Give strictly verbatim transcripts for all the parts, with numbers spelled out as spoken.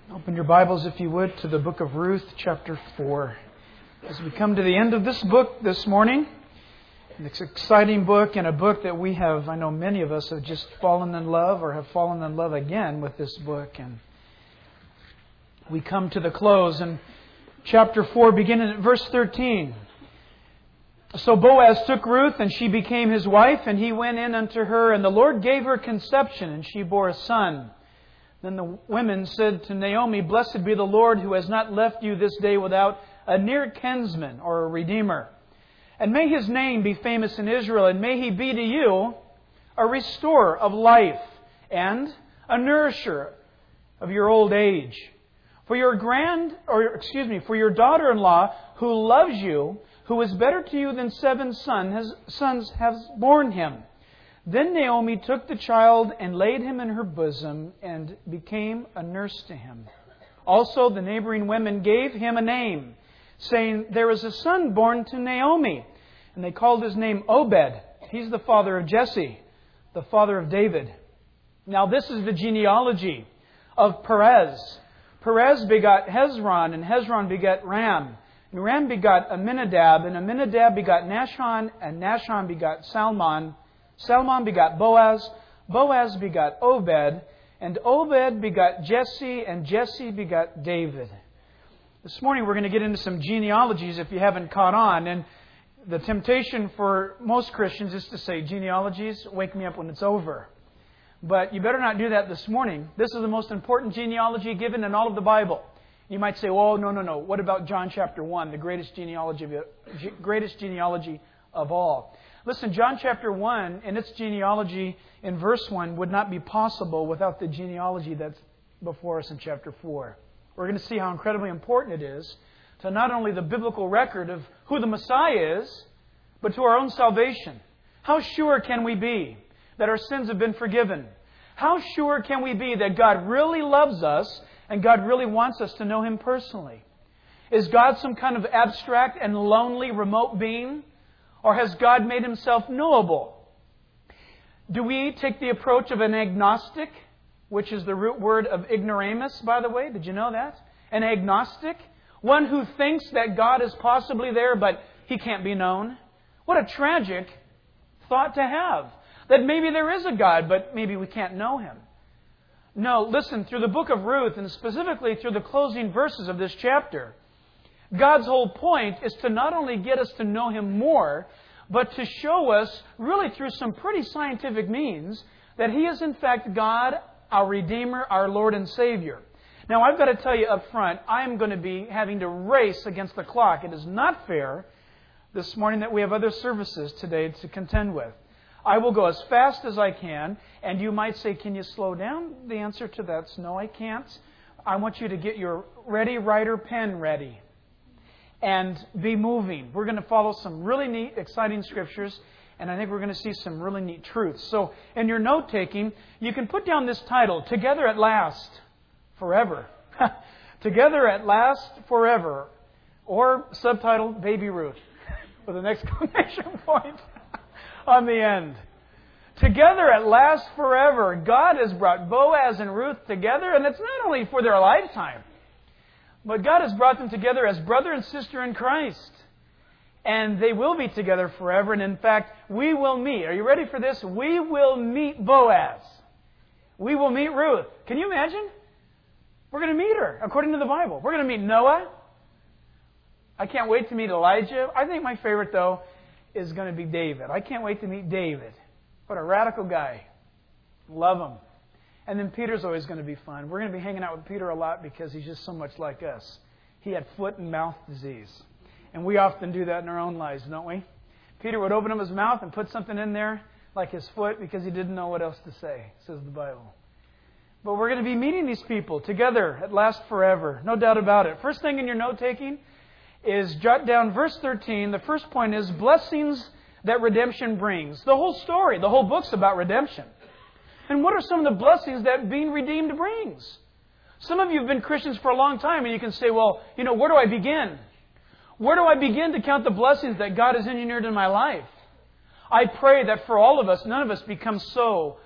Open your Bibles, if you would, to the book of Ruth, chapter four. As we come to the end of this book this morning, it's an exciting book and a book that we have, I know many of us have just fallen in love or have fallen in love again with this book. And we come to the close in chapter four, beginning at verse thirteen. So Boaz took Ruth, and she became his wife, and he went in unto her, and the Lord gave her conception, and she bore a son. Then the women said to Naomi, Blessed be the Lord, who has not left you this day without a near kinsman or a redeemer. And may His name be famous in Israel, and may He be to you a restorer of life and a nourisher of your old age. For your grand, or excuse me, for your daughter-in-law who loves you, who is better to you than seven son, has, sons, has borne him. Then Naomi took the child and laid him in her bosom and became a nurse to him. Also the neighboring women gave him a name, saying, There is a son born to Naomi. And they called his name Obed. He's the father of Jesse, the father of David. Now this is the genealogy of Perez. Perez begot Hezron, and Hezron begot Ram. And Ram begot Amminadab, and Amminadab begot Nashon, and Nashon begot Salmon. Salmon begot Boaz, Boaz begot Obed, and Obed begot Jesse, and Jesse begot David. This morning we're going to get into some genealogies if you haven't caught on. And the temptation for most Christians is to say, genealogies, wake me up when it's over. But you better not do that this morning. This is the most important genealogy given in all of the Bible. You might say, well, no, no, no. What about John chapter one, the greatest genealogy of, greatest genealogy of all? Listen, John chapter one and its genealogy in verse one would not be possible without the genealogy that's before us in chapter four. We're going to see how incredibly important it is to not only the biblical record of who the Messiah is, but to our own salvation. How sure can we be that our sins have been forgiven? How sure can we be that God really loves us and God really wants us to know Him personally? Is God some kind of abstract and lonely remote being? Or has God made Himself knowable? Do we take the approach of an agnostic, which is the root word of ignoramus, by the way? Did you know that? An agnostic? One who thinks that God is possibly there, but He can't be known. What a tragic thought to have. That maybe there is a God, but maybe we can't know Him. No, listen, through the book of Ruth, and specifically through the closing verses of this chapter, God's whole point is to not only get us to know Him more, but to show us, really through some pretty scientific means, that He is in fact God, our Redeemer, our Lord and Savior. Now, I've got to tell you up front, I am going to be having to race against the clock. It is not fair this morning that we have other services today to contend with. I will go as fast as I can, and you might say, can you slow down? The answer to that is no, I can't. I want you to get your ready writer pen ready and be moving. We're going to follow some really neat, exciting scriptures, and I think we're going to see some really neat truths. So in your note-taking, you can put down this title, Together at Last, Forever. Together at Last, Forever. Or subtitle, Baby Ruth, with an exclamation point on the end. Together at last, forever. God has brought Boaz and Ruth together, and it's not only for their lifetime, but God has brought them together as brother and sister in Christ. And they will be together forever. And in fact, we will meet. Are you ready for this? We will meet Boaz. We will meet Ruth. Can you imagine? We're going to meet her, according to the Bible. We're going to meet Noah. I can't wait to meet Elijah. I think my favorite, though, is going to be David. I can't wait to meet David. What a radical guy. Love him. And then Peter's always going to be fun. We're going to be hanging out with Peter a lot because he's just so much like us. He had foot and mouth disease. And we often do that in our own lives, don't we? Peter would open up his mouth and put something in there, like his foot, because he didn't know what else to say, says the Bible. But we're going to be meeting these people together at last forever. No doubt about it. First thing in your note-taking is jot down verse thirteen. The first point is blessings that redemption brings. The whole story, the whole book's about redemption. And what are some of the blessings that being redeemed brings? Some of you have been Christians for a long time, and you can say, well, you know, where do I begin? Where do I begin to count the blessings that God has engineered in my life? I pray that for all of us, none of us become so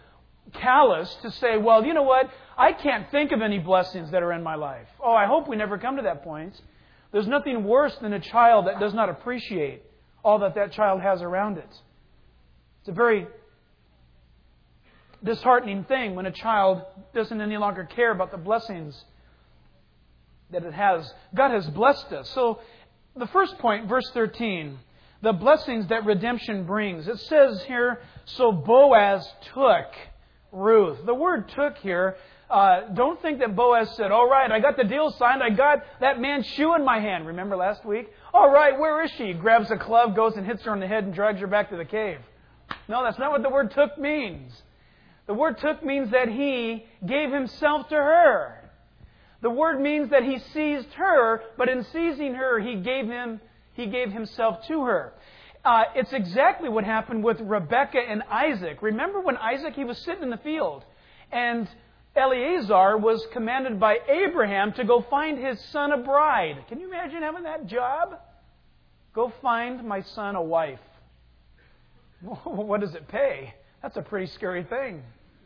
callous to say, well, you know what? I can't think of any blessings that are in my life. Oh, I hope we never come to that point. There's nothing worse than a child that does not appreciate all that that child has around it. It's a very disheartening thing when a child doesn't any longer care about the blessings that it has. God has blessed us. So the first point, verse thirteen, the blessings that redemption brings. It says here, so Boaz took Ruth. The word took here, uh, don't think that Boaz said, all right, I got the deal signed. I got that man's shoe in my hand. Remember last week? All right, where is she? Grabs a club, goes and hits her on the head and drags her back to the cave. No, that's not what the word took means. The word took means that he gave himself to her. The word means that he seized her, but in seizing her, he gave him, he gave himself to her. Uh, it's exactly what happened with Rebekah and Isaac. Remember when Isaac, he was sitting in the field, and Eleazar was commanded by Abraham to go find his son a bride. Can you imagine having that job? Go find my son a wife. What does it pay? That's a pretty scary thing.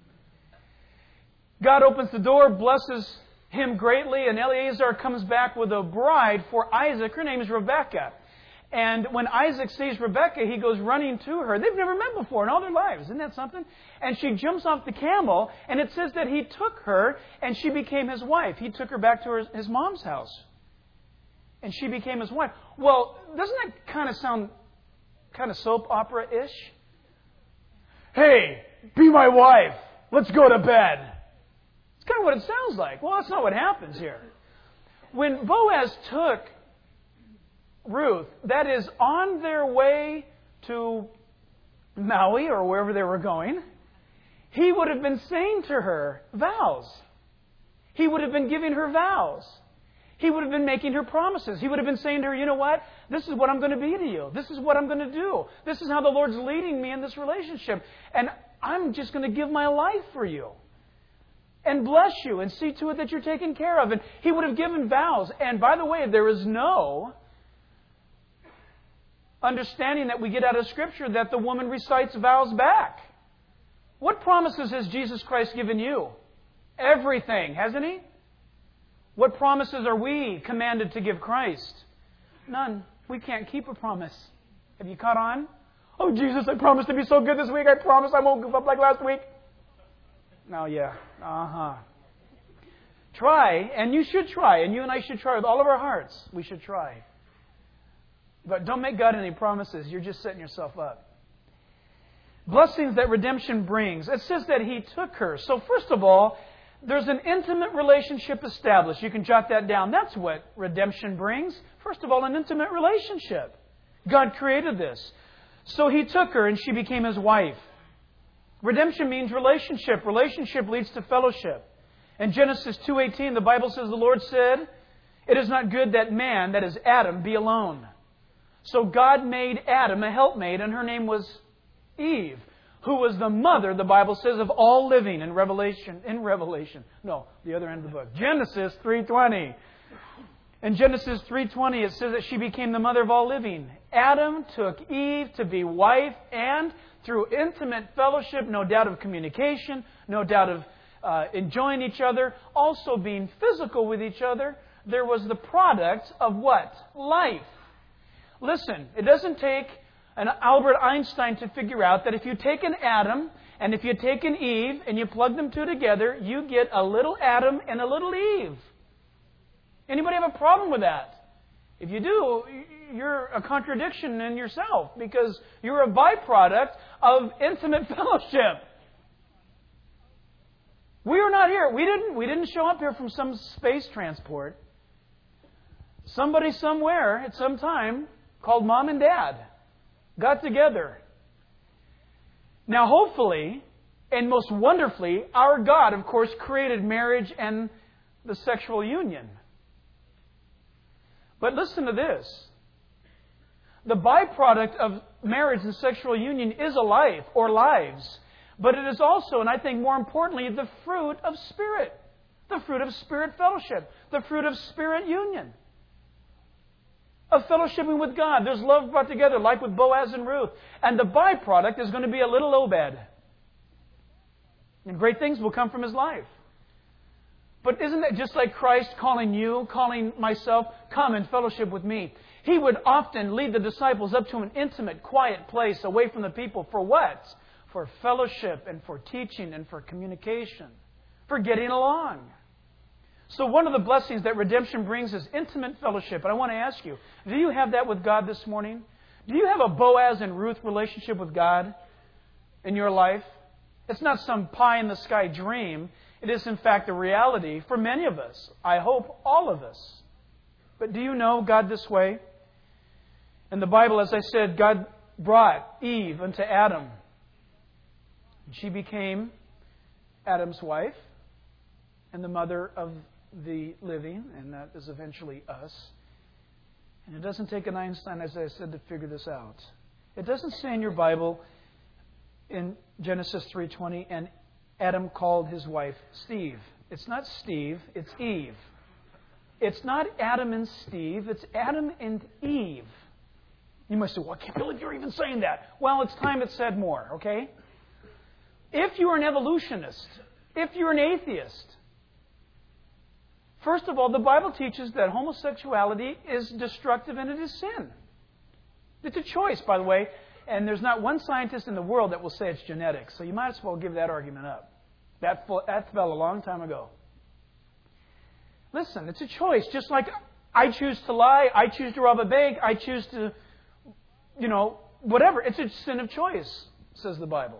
God opens the door, blesses him greatly, and Eleazar comes back with a bride for Isaac. Her name is Rebekah. And when Isaac sees Rebekah, he goes running to her. They've never met before in all their lives. Isn't that something? And she jumps off the camel, and it says that he took her, and she became his wife. He took her back to her, his mom's house. And she became his wife. Well, doesn't that kind of sound kind of soap opera-ish? Hey, be my wife. Let's go to bed. It's kind of what it sounds like. Well, that's not what happens here. When Boaz took Ruth, that is, on their way to Maui or wherever they were going, he would have been saying to her vows. He would have been giving her vows. He would have been making her promises. He would have been saying to her, you know what? This is what I'm going to be to you. This is what I'm going to do. This is how the Lord's leading me in this relationship. And I'm just going to give my life for you. And bless you and see to it that you're taken care of. And he would have given vows. And by the way, there is no understanding that we get out of Scripture that the woman recites vows back. What promises has Jesus Christ given you? Everything, hasn't He? What promises are we commanded to give Christ? None. We can't keep a promise. Have you caught on? Oh, Jesus, I promised to be so good this week. I promise I won't goof up like last week. No, yeah. Uh-huh. Try, and you should try, and you and I should try with all of our hearts. We should try. But don't make God any promises. You're just setting yourself up. Blessings that redemption brings. It says that he took her. So first of all, there's an intimate relationship established. You can jot that down. That's what redemption brings. First of all, an intimate relationship. God created this. So he took her and she became his wife. Redemption means relationship. Relationship leads to fellowship. In Genesis two eighteen, the Bible says, the Lord said, it is not good that man, that is Adam, be alone. So God made Adam a helpmate, and her name was Eve, who was the mother, the Bible says, of all living in Revelation. In Revelation. No, the other end of the book. Genesis three twenty. In Genesis three twenty, it says that she became the mother of all living. Adam took Eve to be wife, and through intimate fellowship, no doubt of communication, no doubt of uh, enjoying each other, also being physical with each other, there was the product of what? Life. Listen, it doesn't take an Albert Einstein to figure out that if you take an atom and if you take an Eve and you plug them two together, you get a little Adam and a little Eve. Anybody have a problem with that? If you do, you're a contradiction in yourself because you're a byproduct of intimate fellowship. We are not here. We didn't, we didn't show up here from some space transport. Somebody somewhere at some time called Mom and Dad got together. Now, hopefully, and most wonderfully, our God, of course, created marriage and the sexual union. But listen to this. The byproduct of marriage and sexual union is a life or lives. But it is also, and I think more importantly, the fruit of Spirit. The fruit of Spirit fellowship. The fruit of Spirit union. Of fellowshipping with God. There's love brought together, like with Boaz and Ruth. And the byproduct is going to be a little Obed. And great things will come from his life. But isn't that just like Christ calling you, calling myself, come and fellowship with me? He would often lead the disciples up to an intimate, quiet place away from the people. For what? For fellowship and for teaching and for communication. For getting along. So one of the blessings that redemption brings is intimate fellowship. And I want to ask you, do you have that with God this morning? Do you have a Boaz and Ruth relationship with God in your life? It's not some pie-in-the-sky dream. It is, in fact, a reality for many of us. I hope all of us. But do you know God this way? In the Bible, as I said, God brought Eve unto Adam. She became Adam's wife and the mother of the living, and that is eventually us. And it doesn't take an Einstein, as I said, to figure this out. It doesn't say in your Bible in Genesis three twenty, and Adam called his wife Steve. It's not Steve, it's Eve. It's not Adam and Steve, it's Adam and Eve. You must say, well, I can't believe you're even saying that. Well, it's time it said more, okay? If you're an evolutionist, if you're an atheist, first of all, the Bible teaches that homosexuality is destructive and it is sin. It's a choice, by the way, and there's not one scientist in the world that will say it's genetics, so you might as well give that argument up. That, that fell a long time ago. Listen, it's a choice. Just like I choose to lie, I choose to rob a bank, I choose to, you know, whatever. It's a sin of choice, says the Bible.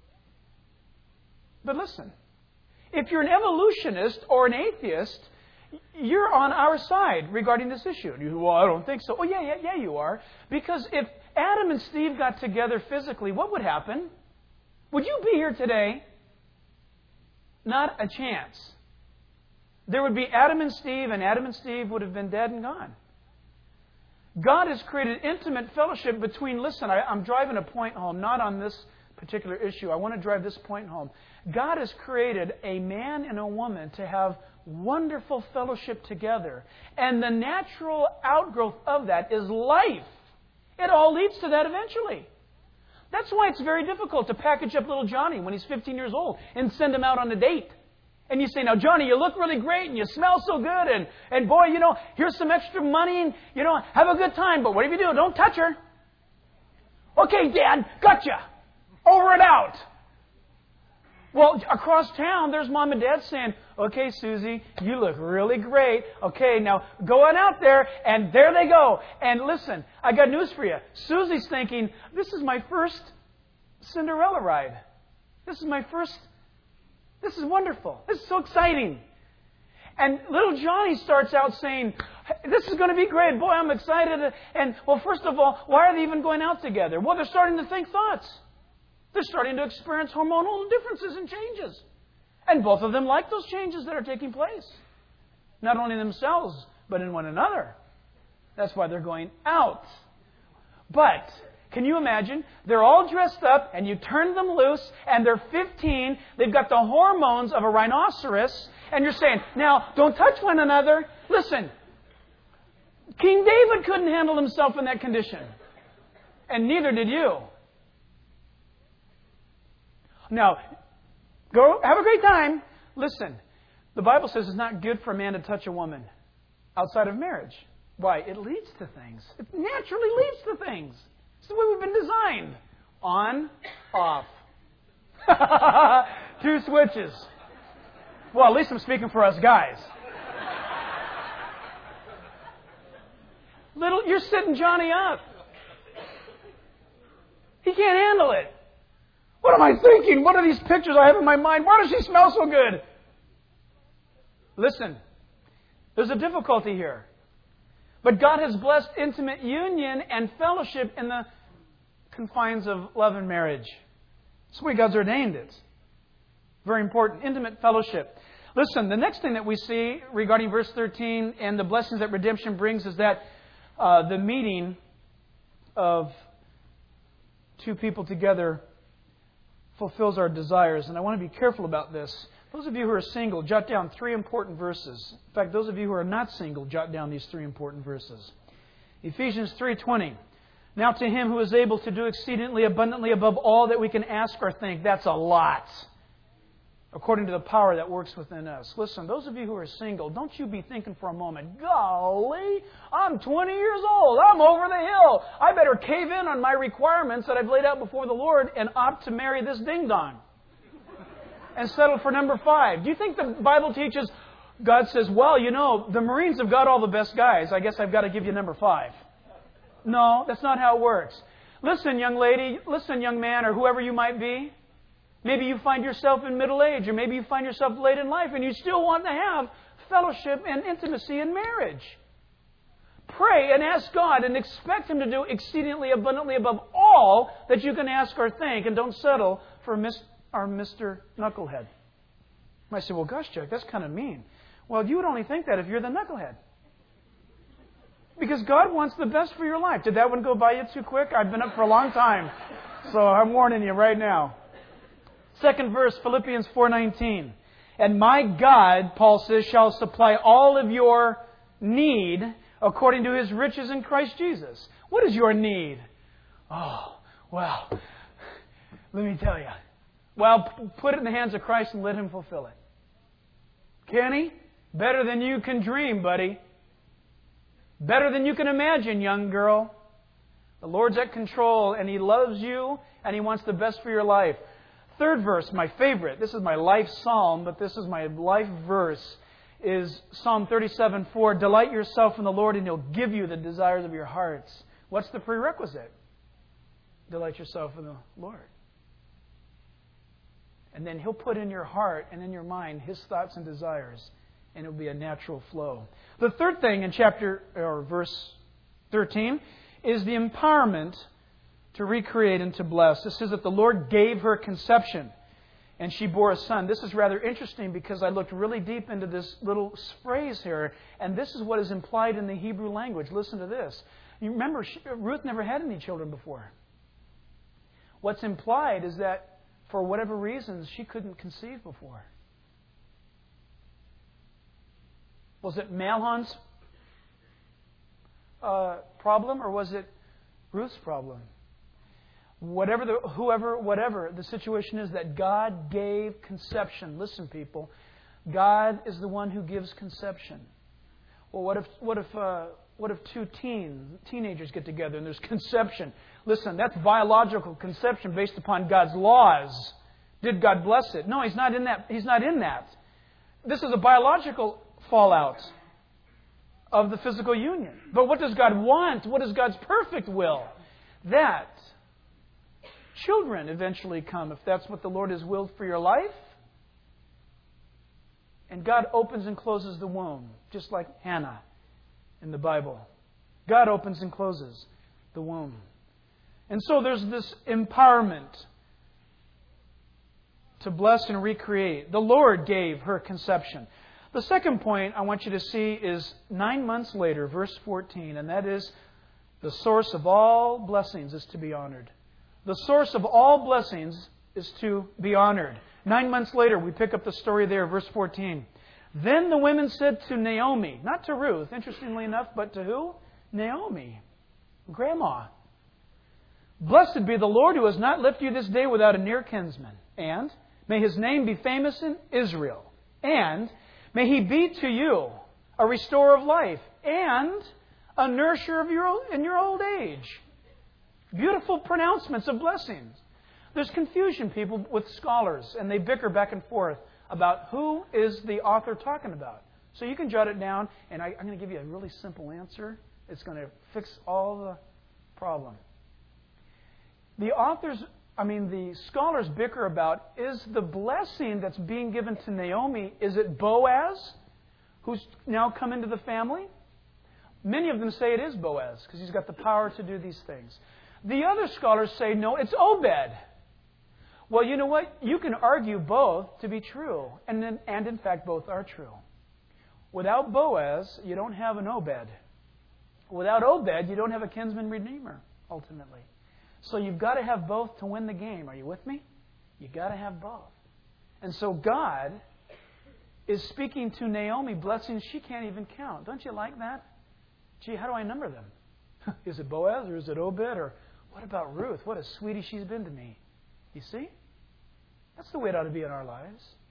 But listen, if you're an evolutionist or an atheist, you're on our side regarding this issue. And you say, well, I don't think so. Oh, yeah, yeah, yeah, you are. Because if Adam and Steve got together physically, what would happen? Would you be here today? Not a chance. There would be Adam and Steve, and Adam and Steve would have been dead and gone. God has created intimate fellowship between, listen, I, I'm driving a point home, not on this particular issue. I want to drive this point home. God has created a man and a woman to have wonderful fellowship together. And the natural outgrowth of that is life. It all leads to that eventually. That's why it's very difficult to package up little Johnny when he's fifteen years old and send him out on a date. And you say, now, Johnny, you look really great and you smell so good. And, and boy, you know, here's some extra money and, you know, have a good time. But whatever you do, don't touch her. Okay, Dad, gotcha. Over and out. Well, across town, there's Mom and Dad saying, okay, Susie, you look really great. Okay, now go on out there, and there they go. And listen, I got news for you. Susie's thinking, this is my first Cinderella ride. This is my first, this is wonderful. This is so exciting. And little Johnny starts out saying, this is going to be great. Boy, I'm excited. And, well, first of all, why are they even going out together? Well, they're starting to think thoughts. They're starting to experience hormonal differences and changes. And both of them like those changes that are taking place. Not only in themselves, but in one another. That's why they're going out. But, can you imagine? They're all dressed up, and you turn them loose, and they're fifteen. They've got the hormones of a rhinoceros. And you're saying, now, don't touch one another. Listen, King David couldn't handle himself in that condition. And neither did you. Now, go have a great time. Listen, the Bible says it's not good for a man to touch a woman outside of marriage. Why? It leads to things. It naturally leads to things. It's the way we've been designed. On, off. Two switches. Well, at least I'm speaking for us guys. Little, you're sitting Johnny up. He can't handle it. What am I thinking? What are these pictures I have in my mind? Why does she smell so good? Listen, there's a difficulty here. But God has blessed intimate union and fellowship in the confines of love and marriage. That's the way God's ordained it. Very important. Intimate fellowship. Listen, the next thing that we see regarding verse thirteen and the blessings that redemption brings is that uh, the meeting of two people together fulfills our desires. And I want to be careful about this. Those of you who are single, jot down three important verses. In fact, those of you who are not single, jot down these three important verses. Ephesians three twenty. Now to Him who is able to do exceedingly abundantly above all that we can ask or think. That's a lot. according to the power that works within us. Listen, those of you who are single, don't you be thinking for a moment, golly, I'm twenty years old. I'm over the hill. I better cave in on my requirements that I've laid out before the Lord and opt to marry this ding-dong and settle for number five. Do you think the Bible teaches, God says, well, you know, the Marines have got all the best guys. I guess I've got to give you number five. No, that's not how it works. Listen, young lady, listen, young man, or whoever you might be. Maybe you find yourself in middle age, or maybe you find yourself late in life, and you still want to have fellowship and intimacy in marriage. Pray and ask God and expect Him to do exceedingly abundantly above all that you can ask or think, and don't settle for mis- our Mister Knucklehead. You might say, well, gosh, Chuck, that's kind of mean. Well, you would only think that if you're the knucklehead. Because God wants the best for your life. Did that one go by you too quick? I've been up for a long time, so I'm warning you right now. Second verse, Philippians four nineteen. And my God, Paul says, shall supply all of your need according to His riches in Christ Jesus. What is your need? Oh, well, let me tell you. Well, put it in the hands of Christ and let Him fulfill it. Can He? Better than you can dream, buddy. Better than you can imagine, young girl. The Lord's at control, and He loves you, and He wants the best for your life. Third verse, my favorite. This is my life psalm, but this is my life verse, is Psalm thirty-seven four. Delight yourself in the Lord, and He'll give you the desires of your hearts. What's the prerequisite? Delight yourself in the Lord. And then He'll put in your heart and in your mind His thoughts and desires, and it'll be a natural flow. The third thing in chapter or verse thirteen is the empowerment to recreate and to bless. It says that the Lord gave her conception, and she bore a son. This is rather interesting because I looked really deep into this little phrase here, and this is what is implied in the Hebrew language. Listen to this. You remember, she, Ruth never had any children before. What's implied is that for whatever reasons, she couldn't conceive before. Was it Mahlon's uh, problem, or was it Ruth's problem? Whatever the whoever whatever the situation is, that God gave conception. Listen, people, God is the one who gives conception. Well, what if what if uh, what if two teen teenagers get together and there's conception? Listen, that's biological conception based upon God's laws. Did God bless it? No, He's not in that. He's not in that. This is a biological fallout of the physical union. But what does God want? What is God's perfect will? That children eventually come, if that's what the Lord has willed for your life. And God opens and closes the womb, just like Hannah in the Bible. God opens and closes the womb. And so there's this empowerment to bless and recreate. The Lord gave her conception. The second point I want you to see is nine months later, verse fourteen, and that is the source of all blessings is to be honored. The source of all blessings is to be honored. Nine months later, we pick up the story there, verse fourteen. Then the women said to Naomi, not to Ruth, interestingly enough, but to who? Naomi, Grandma. Blessed be the Lord who has not left you this day without a near kinsman. And may His name be famous in Israel. And may He be to you a restorer of life and a nourisher of your in your old age. Beautiful pronouncements of blessings. There's confusion, people, with scholars, and they bicker back and forth about who is the author talking about. So you can jot it down, and I, I'm going to give you a really simple answer. It's going to fix all the problem. The authors, I mean, the scholars bicker about, is the blessing that's being given to Naomi, is it Boaz, who's now come into the family? Many of them say it is Boaz, because he's got the power to do these things. The other scholars say, no, it's Obed. Well, you know what? You can argue both to be true. And, then, and in fact, both are true. Without Boaz, you don't have an Obed. Without Obed, you don't have a kinsman redeemer, ultimately. So you've got to have both to win the game. Are you with me? You've got to have both. And so God is speaking to Naomi blessings she can't even count. Don't you like that? Gee, how do I number them? Is it Boaz or is it Obed? Or what about Ruth? What a sweetie she's been to me. You see? That's the way it ought to be in our lives.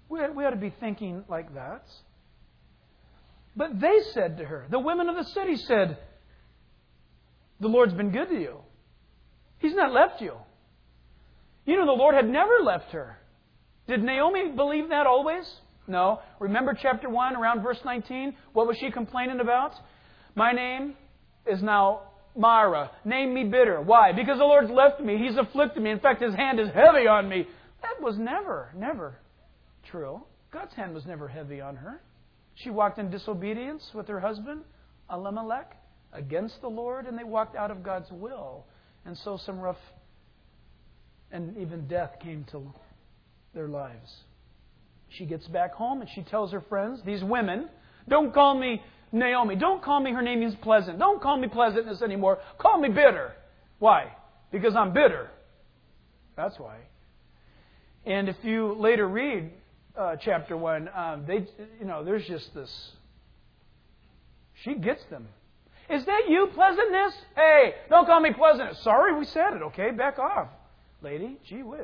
We, we ought to be thinking like that. But they said to her, the women of the city said, the Lord's been good to you. He's not left you. You know, the Lord had never left her. Did Naomi believe that always? No. Remember chapter one, around verse nineteen? What was she complaining about? My name is now Mara. Name me bitter. Why? Because the Lord's left me. He's afflicted me. In fact, His hand is heavy on me. That was never, never true. God's hand was never heavy on her. She walked in disobedience with her husband, Elimelech, against the Lord, and they walked out of God's will. And so some rough and even death came to their lives. She gets back home and she tells her friends, these women, don't call me Naomi. Don't call me, her name means pleasant. Don't call me pleasantness anymore. Call me bitter. Why? Because I'm bitter. That's why. And if you later read uh, chapter one, um, they, you know, there's just this. She gets them. Is that you, pleasantness? Hey, don't call me pleasantness. Sorry, we said it. Okay, back off, lady. Gee whiz.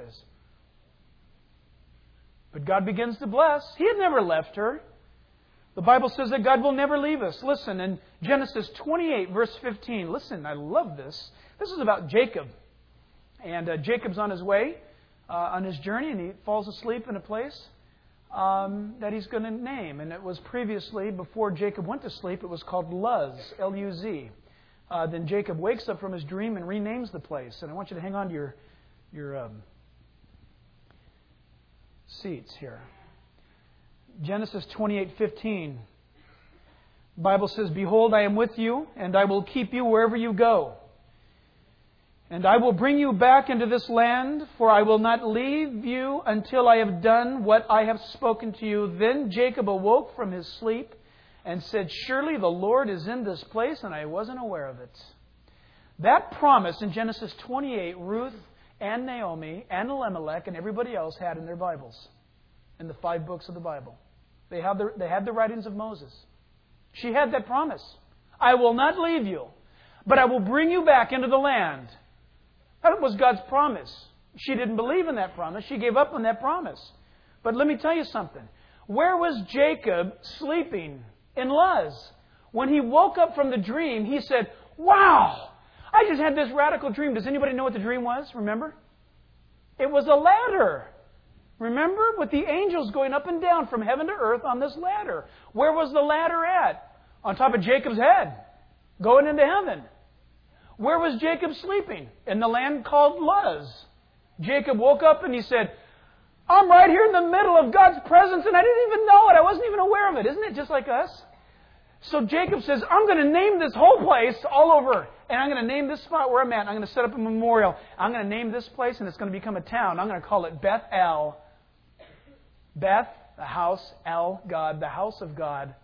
But God begins to bless. He had never left her. The Bible says that God will never leave us. Listen, in Genesis twenty-eight, verse fifteen. Listen, I love this. This is about Jacob. And uh, Jacob's on his way, uh, on his journey, and he falls asleep in a place um, that he's going to name. And it was previously, before Jacob went to sleep, it was called Luz, L U Z. Uh, then Jacob wakes up from his dream and renames the place. And I want you to hang on to your, your um, seats here. Genesis twenty-eight fifteen. The Bible says, behold, I am with you, and I will keep you wherever you go. And I will bring you back into this land, for I will not leave you until I have done what I have spoken to you. Then Jacob awoke from his sleep and said, surely the Lord is in this place, and I wasn't aware of it. That promise in Genesis twenty-eight, Ruth and Naomi and Elimelech and everybody else had in their Bibles, in the five books of the Bible. They had the, they had the writings of Moses. She had that promise. I will not leave you, but I will bring you back into the land. That was God's promise. She didn't believe in that promise. She gave up on that promise. But let me tell you something. Where was Jacob sleeping? In Luz. When he woke up from the dream, he said, wow, I just had this radical dream. Does anybody know what the dream was? Remember? It was a ladder. Remember? With the angels going up and down from heaven to earth on this ladder. Where was the ladder at? On top of Jacob's head. Going into heaven. Where was Jacob sleeping? In the land called Luz. Jacob woke up and he said, I'm right here in the middle of God's presence and I didn't even know it. I wasn't even aware of it. Isn't it just like us? So Jacob says, I'm going to name this whole place all over. And I'm going to name this spot where I'm at. I'm going to set up a memorial. I'm going to name this place and it's going to become a town. I'm going to call it Beth El. Beth, the house, El, God, the house of God.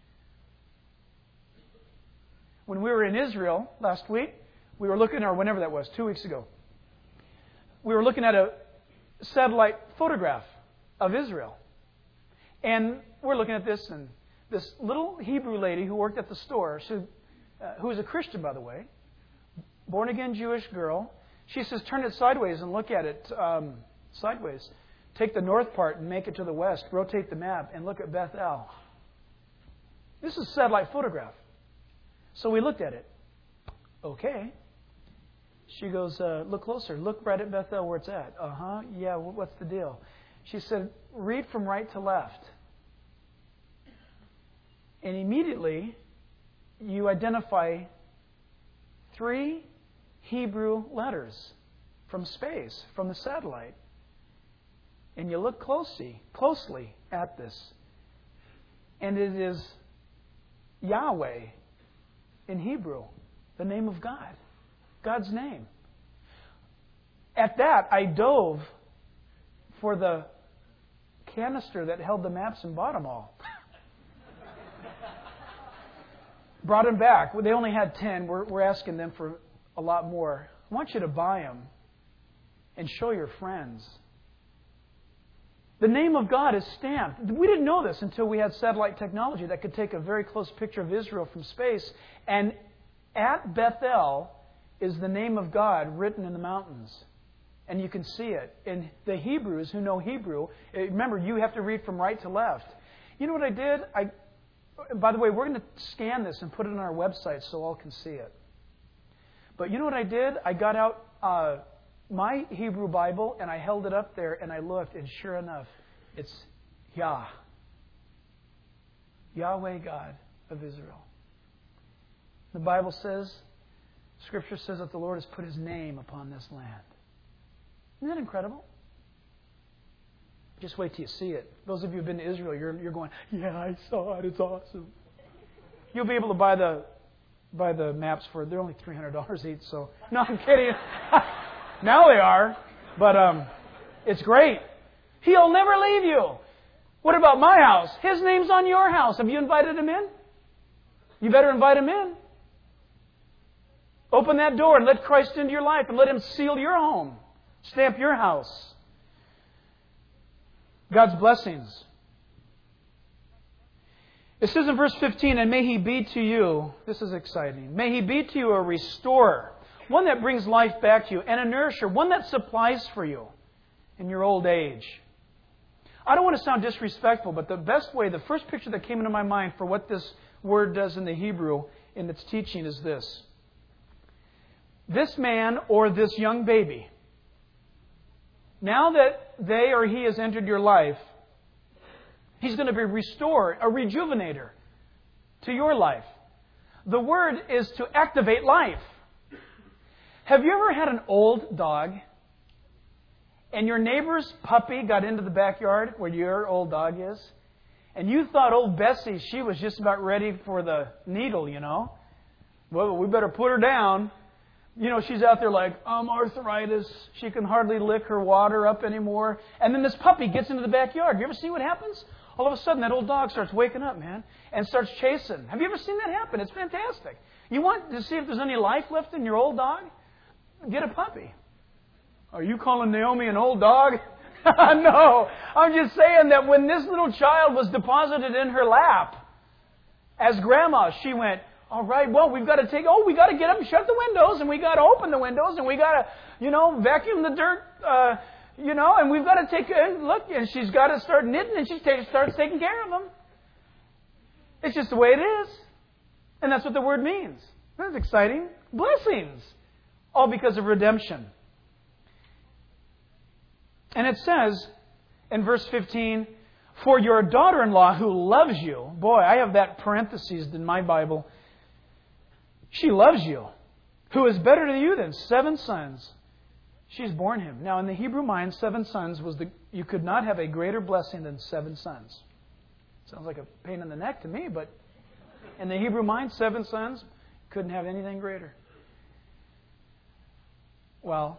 When we were in Israel last week, we were looking, or whenever that was, two weeks ago, we were looking at a satellite photograph of Israel. And we're looking at this, and this little Hebrew lady who worked at the store, she, uh, who was a Christian, by the way, born-again Jewish girl, she says, turn it sideways and look at it um, sideways. Take the north part and make it to the west. Rotate the map and look at Beth El. This is a satellite photograph. So we looked at it. Okay. She goes, uh, look closer. Look right at Beth El where it's at. Uh-huh. Yeah, what's the deal? She said, read from right to left. And immediately, you identify three Hebrew letters from space, from the satellite. And you look closely, closely at this. And it is Yahweh in Hebrew, the name of God. God's name. At that, I dove for the canister that held the maps and bought them all. Brought them back. They only had ten. We're, we're asking them for a lot more. I want you to buy them and show your friends. The name of God is stamped. We didn't know this until we had satellite technology that could take a very close picture of Israel from space. And at Beth El is the name of God written in the mountains. And you can see it. And the Hebrews who know Hebrew, remember, you have to read from right to left. You know what I did? I, by the way, we're going to scan this and put it on our website so all can see it. But you know what I did? I got out uh, my Hebrew Bible and I held it up there and I looked, and sure enough, it's Yah. Yahweh God of Israel. The Bible says, Scripture says that the Lord has put His name upon this land. Isn't that incredible? Just wait till you see it. Those of you who have been to Israel, you're, you're going, yeah, I saw it. It's awesome. You'll be able to buy the buy the maps for, they're only three hundred dollars each. So, no, I'm kidding. Now they are. But um, it's great. He'll never leave you. What about my house? His name's on your house. Have you invited Him in? You better invite Him in. Open that door and let Christ into your life and let Him seal your home. Stamp your house. God's blessings. It says in verse fifteen, and may He be to you, this is exciting, may He be to you a restorer, one that brings life back to you, and a nourisher, one that supplies for you in your old age. I don't want to sound disrespectful, but the best way, the first picture that came into my mind for what this word does in the Hebrew in its teaching is this. This man or this young baby, now that they or he has entered your life, he's going to be restored, a rejuvenator to your life. The word is to activate life. Have you ever had an old dog and your neighbor's puppy got into the backyard where your old dog is, and you thought old Bessie, she was just about ready for the needle, you know? Well, we better put her down. You know, she's out there like, um, arthritis. She can hardly lick her water up anymore. And then this puppy gets into the backyard. You ever see what happens? All of a sudden, that old dog starts waking up, man, and starts chasing. Have you ever seen that happen? It's fantastic. You want to see if there's any life left in your old dog? Get a puppy. Are you calling Naomi an old dog? No. I'm just saying that when this little child was deposited in her lap, as grandma, she went, all right, well, we've got to take, oh, we got to get up and shut the windows, and we got to open the windows, and we got to, you know, vacuum the dirt, uh, you know, and we've got to take a look, and she's got to start knitting, and she t- starts taking care of them. It's just the way it is. And that's what the word means. That's exciting. Blessings. All because of redemption. And it says in verse fifteen, for your daughter-in-law who loves you, boy, I have that parentheses in my Bible, she loves you, who is better to you than seven sons. She's borne him. Now, in the Hebrew mind, seven sons was the, you could not have a greater blessing than seven sons. Sounds like a pain in the neck to me, but in the Hebrew mind, seven sons couldn't have anything greater. Well,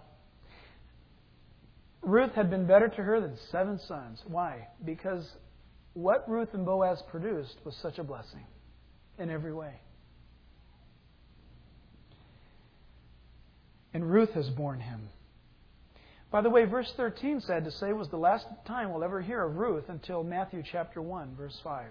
Ruth had been better to her than seven sons. Why? Because what Ruth and Boaz produced was such a blessing in every way. And Ruth has borne him. By the way, verse thirteen, sad to say, was the last time we'll ever hear of Ruth until Matthew chapter one, verse five.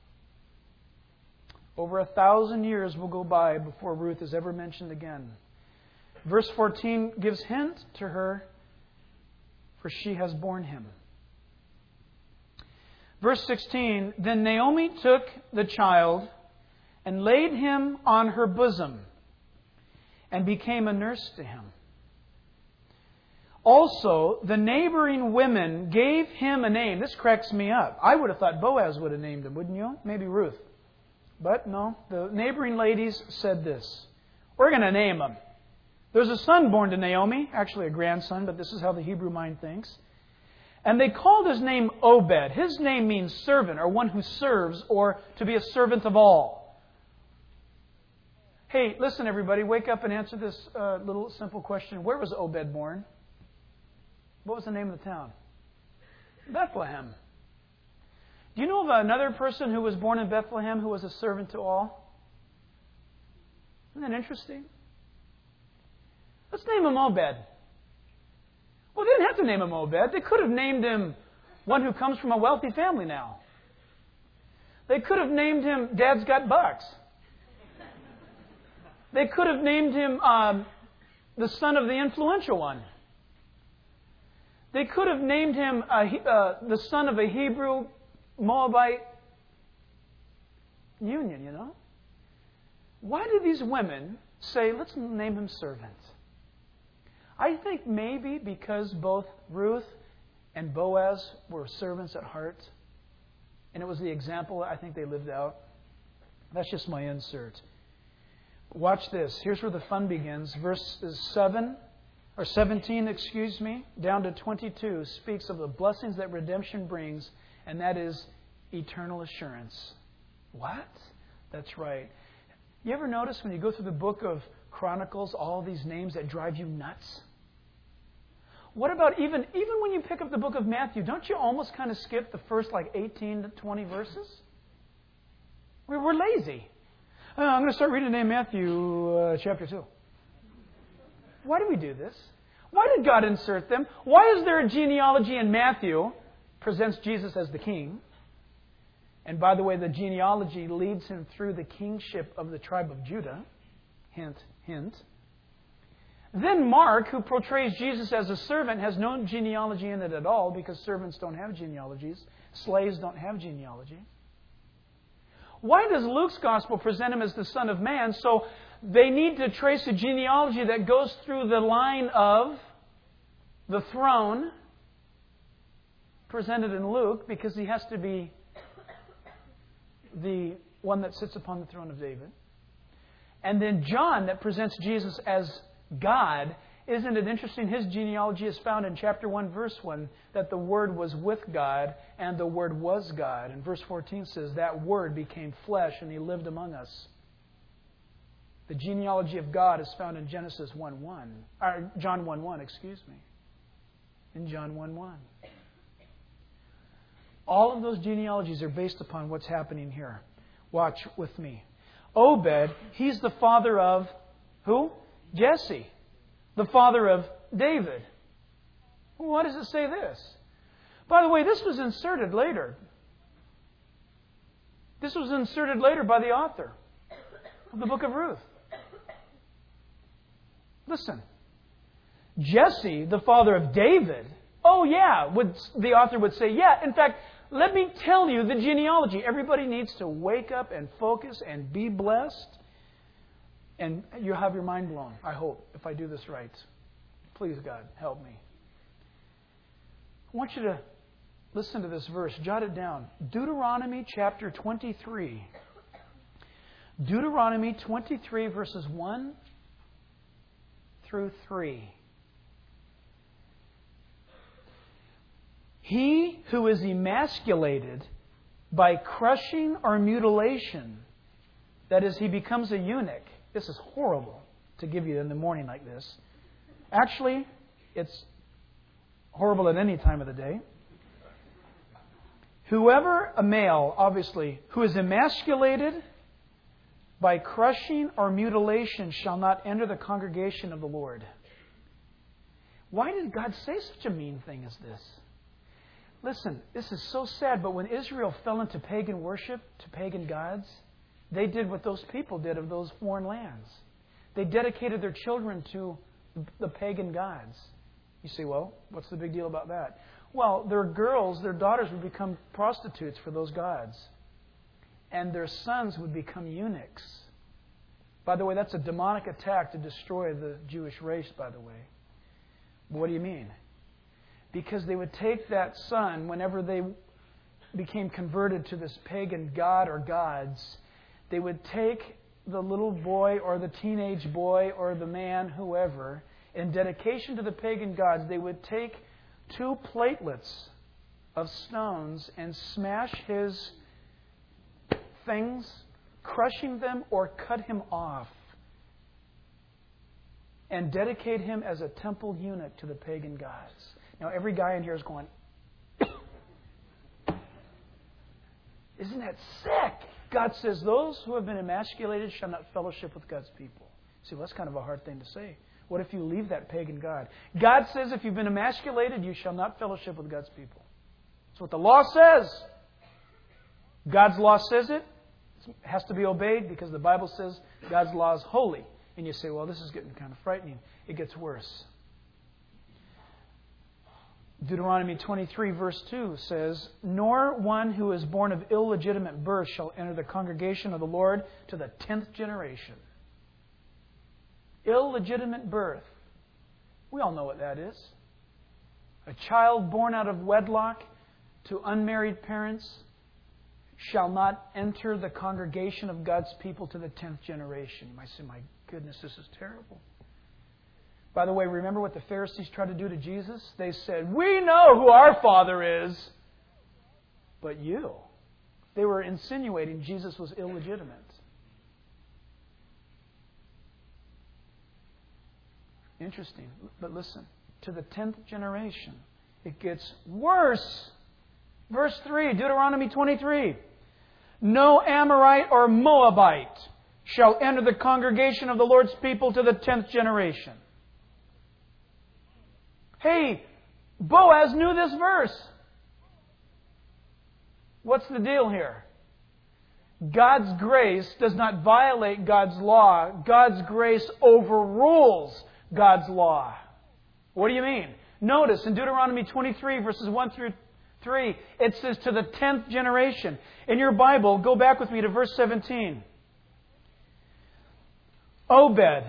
Over a thousand years will go by before Ruth is ever mentioned again. Verse fourteen gives hint to her, for she has borne him. Verse sixteen, then Naomi took the child and laid him on her bosom and became a nurse to him. Also, the neighboring women gave him a name. This cracks me up. I would have thought Boaz would have named him, wouldn't you? Maybe Ruth. But no, the neighboring ladies said this. We're going to name him. There's a son born to Naomi, actually a grandson, but this is how the Hebrew mind thinks. And they called his name Obed. His name means servant, or one who serves, or to be a servant of all. Hey, listen everybody, wake up and answer this uh, little simple question. Where was Obed born? What was the name of the town? Bethlehem. Do you know of another person who was born in Bethlehem who was a servant to all? Isn't that interesting? Let's name him Obed. Well, they didn't have to name him Obed. They could have named him one who comes from a wealthy family now. They could have named him Dad's Got Bucks. They could have named him um, the son of the influential one. They could have named him a, uh, the son of a Hebrew Moabite union, you know. Why do these women say, let's name him servant? I think maybe because both Ruth and Boaz were servants at heart. And it was the example I think they lived out. That's just my insert. Watch this. Here's where the fun begins. Verses seven, or seventeen, excuse me, down to twenty-two speaks of the blessings that redemption brings, and that is eternal assurance. What? That's right. You ever notice when you go through the book of Chronicles, all these names that drive you nuts? What about even, even when you pick up the book of Matthew, don't you almost kind of skip the first like eighteen to twenty verses? We're, we're lazy. Uh, I'm going to start reading the name Matthew uh, chapter two. Why do we do this? Why did God insert them? Why is there a genealogy in Matthew presents Jesus as the king? And by the way, the genealogy leads him through the kingship of the tribe of Judah. Hint, hint. Then Mark, who portrays Jesus as a servant, has no genealogy in it at all because servants don't have genealogies. Slaves don't have genealogy. Why does Luke's gospel present him as the Son of Man? So they need to trace a genealogy that goes through the line of the throne presented in Luke because he has to be the one that sits upon the throne of David. And then John that presents Jesus as God. Isn't it interesting? His genealogy is found in chapter one, verse one, that the Word was with God and the Word was God. And verse fourteen says that Word became flesh and He lived among us. The genealogy of God is found in Genesis one one, or John one one, excuse me. In John one one. All of those genealogies are based upon what's happening here. Watch with me. Obed, he's the father of who? Jesse. The father of David. Why does it say this? By the way, this was inserted later. This was inserted later by the author of the book of Ruth. Listen. Jesse, the father of David. Oh yeah, would the author would say, yeah, in fact, let me tell you the genealogy. Everybody needs to wake up and focus and be blessed. And you'll have your mind blown, I hope, if I do this right. Please, God, help me. I want you to listen to this verse. Jot it down. Deuteronomy chapter twenty-three. Deuteronomy twenty-three, verses one through three. He who is emasculated by crushing or mutilation, that is, he becomes a eunuch. This is horrible to give you in the morning like this. Actually, it's horrible at any time of the day. Whoever, a male, obviously, who is emasculated by crushing or mutilation shall not enter the congregation of the Lord. Why did God say such a mean thing as this? Listen, this is so sad, but when Israel fell into pagan worship, to pagan gods, they did what those people did of those foreign lands. They dedicated their children to the pagan gods. You say, well, what's the big deal about that? Well, their girls, their daughters would become prostitutes for those gods. And their sons would become eunuchs. By the way, that's a demonic attack to destroy the Jewish race, by the way. What do you mean? Because they would take that son, whenever they became converted to this pagan god or gods, they would take the little boy or the teenage boy or the man, whoever, in dedication to the pagan gods, they would take two platelets of stones and smash his things, crushing them or cut him off, and dedicate him as a temple eunuch to the pagan gods. Now, every guy in here is going, isn't that sick? God says, those who have been emasculated shall not fellowship with God's people. See, well, that's kind of a hard thing to say. What if you leave that pagan God? God says, if you've been emasculated, you shall not fellowship with God's people. That's what the law says. God's law says it. It has to be obeyed because the Bible says God's law is holy. And you say, well, this is getting kind of frightening. It gets worse. Deuteronomy twenty-three verse two says, "Nor one who is born of illegitimate birth shall enter the congregation of the Lord to the tenth generation." Illegitimate birth. We all know what that is. A child born out of wedlock to unmarried parents shall not enter the congregation of God's people to the tenth generation. You might say, my goodness, this is terrible. By the way, remember what the Pharisees tried to do to Jesus? They said, "We know who our Father is, but you." They were insinuating Jesus was illegitimate. Interesting. But listen, to the tenth generation, it gets worse. Verse three, Deuteronomy twenty-three. "No Amorite or Moabite shall enter the congregation of the Lord's people to the tenth generation." Hey, Boaz knew this verse. What's the deal here? God's grace does not violate God's law. God's grace overrules God's law. What do you mean? Notice in Deuteronomy twenty-three, verses one through three, it says to the tenth generation. In your Bible, go back with me to verse seventeen. Obed.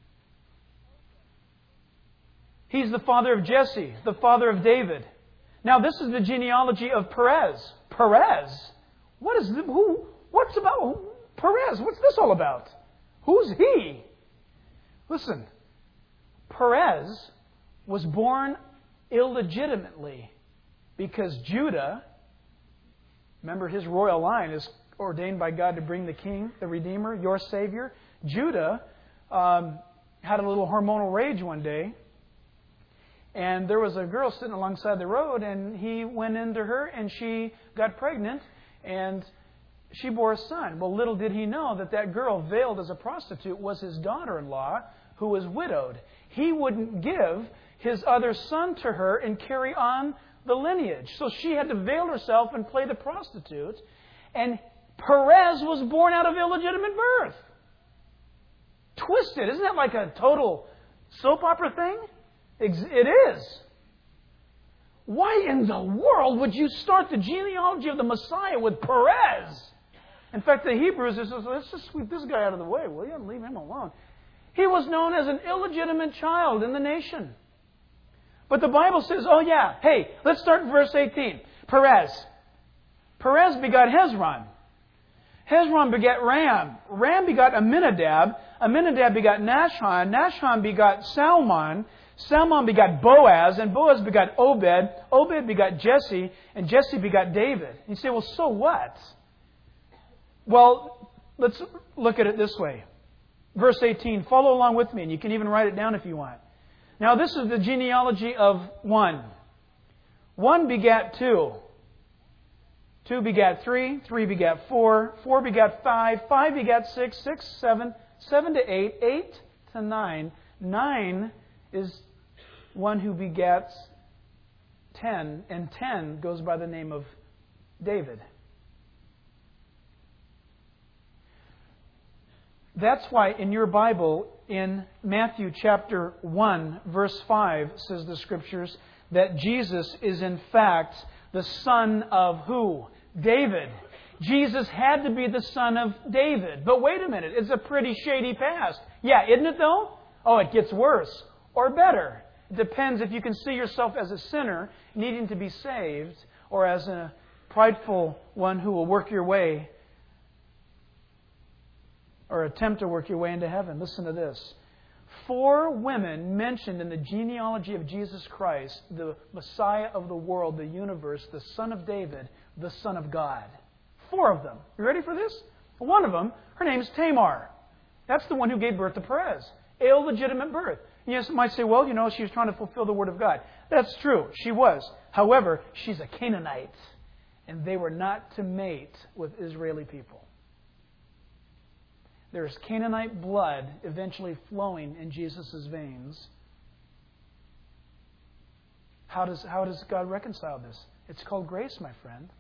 He's the father of Jesse, the father of David. Now, this is the genealogy of Perez. Perez? What is the, who? What's about who, Perez? What's this all about? Who's he? Listen, Perez was born illegitimately because Judah, remember his royal line is ordained by God to bring the King, the Redeemer, your Savior. Judah um, had a little hormonal rage one day. And there was a girl sitting alongside the road, and he went into her, and she got pregnant, and she bore a son. Well, little did he know that that girl, veiled as a prostitute, was his daughter-in-law, who was widowed. He wouldn't give his other son to her and carry on the lineage. So she had to veil herself and play the prostitute. And Perez was born out of illegitimate birth. Twisted. Isn't that like a total soap opera thing? It is. Why in the world would you start the genealogy of the Messiah with Perez? In fact, the Hebrews says, let's just sweep this guy out of the way, will you? And leave him alone. He was known as an illegitimate child in the nation. But the Bible says, oh yeah, hey, let's start in verse eighteen. Perez. Perez begot Hezron. Hezron begat Ram. Ram begot Aminadab. Aminadab begot Nashon. Nashon begot Salmon. Salmon begot Boaz, and Boaz begot Obed. Obed begot Jesse, and Jesse begot David. You say, well, so what? Well, let's look at it this way. Verse eighteen, follow along with me, and you can even write it down if you want. Now, this is the genealogy of one. One begat two. Two begat three. Three begat four. Four begat five. Five begat six. Six, seven. Seven to eight. Eight to nine. Nine is one who begats ten, and ten goes by the name of David. That's why in your Bible, in Matthew chapter one, verse five, says the Scriptures, that Jesus is in fact the son of who? David. Jesus had to be the son of David. But wait a minute, it's a pretty shady past. Yeah, isn't it though? Oh, it gets worse or better. It depends if you can see yourself as a sinner needing to be saved or as a prideful one who will work your way or attempt to work your way into heaven. Listen to this. Four women mentioned in the genealogy of Jesus Christ, the Messiah of the world, the universe, the Son of David, the Son of God. Four of them. You ready for this? One of them, her name's Tamar. That's the one who gave birth to Perez. Illegitimate birth. You might say, well, you know, she was trying to fulfill the Word of God. That's true. She was. However, she's a Canaanite. And they were not to mate with Israeli people. There's Canaanite blood eventually flowing in Jesus' veins. How does, how does God reconcile this? It's called grace, my friend.